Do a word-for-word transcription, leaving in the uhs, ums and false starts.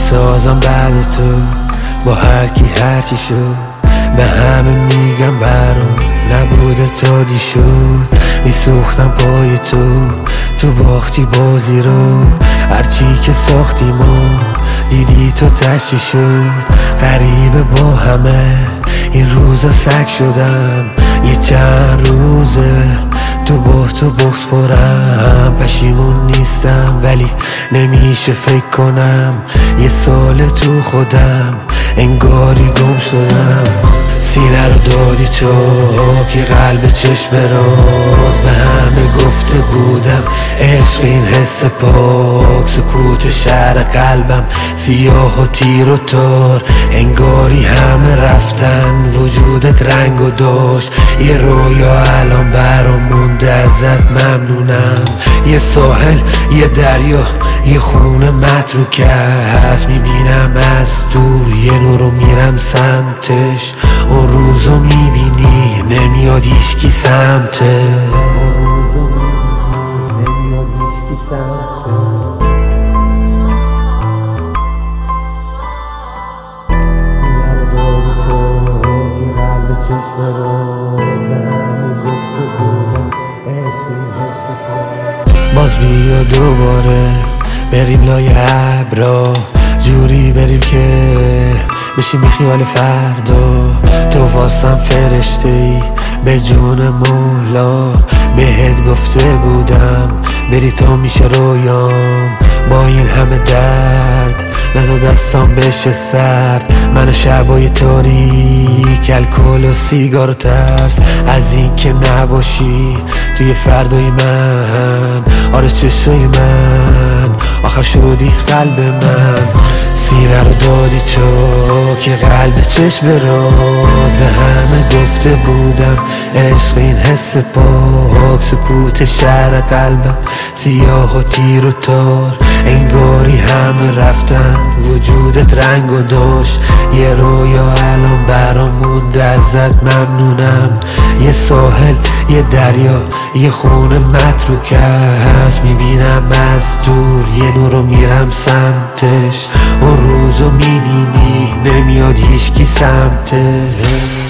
میسازم بعد تو با هر کی هرچی شد. به همه میگم برام نبوده تا دی شد. میسوختم پای تو، تو باختی بازی رو. هرچی که ساختیم و دیدی تو تشتی شد. غریبه با همه این روزا سگ شدم. یه چند روزه تو با تو بغض پرم. پشیمون نیستم ولی نمیشه فکر کنم. یه سال تو خودم انگاری گم شدم. سینه رو دادی چاک یه قلب چشم راد. به همه گفته بودم عشق این حس پاک. سکوت شهر قلبم سیاه و تیر و تار. انگاری همه رفتن وجودت رنگ و داشت. یه رویا الان برام مونده ازت ممنونم. یه ساحل یه دریا یه خونه متروکه هست. میبینم از دور یه نورو میرم سمتش. اون روزو میبینی نمیاد هیچکی سمته. نمیاد هیچکی سمته. سینه رو دادی چاک یه قلب چشم رو. به همه گفته بودم عشق این حس پاک. باز بیا دوباره بریم لای ابرا. جوری بریم که بشیم بی خیال فردا. تو واسم فرشته ای به جون مولا. بهت گفته بودم بری تا میشه رویام. با این همه درد نزا دستام بشه سرد. من شبای تاریک الکل و سیگار و ترس از این که نباشی توی فردای من. آره چشای من آخر شدی قلب من. سینه رو دادی چاک قلب چشم راد. به همه گفته بودم عشق این حس پاک. سکوت شهر قلبم سیاه و تیر و تار. انگاری همه رفتن وجودت رنگ و داشت. یه رویا الان برام مونده ازت ممنونم. یه ساحل یه دریا یه خونه متروکه هست. میبینم از دور یه نورو میرم سمتش. اون روزو میبینی نمیاد هیچکی سمتش.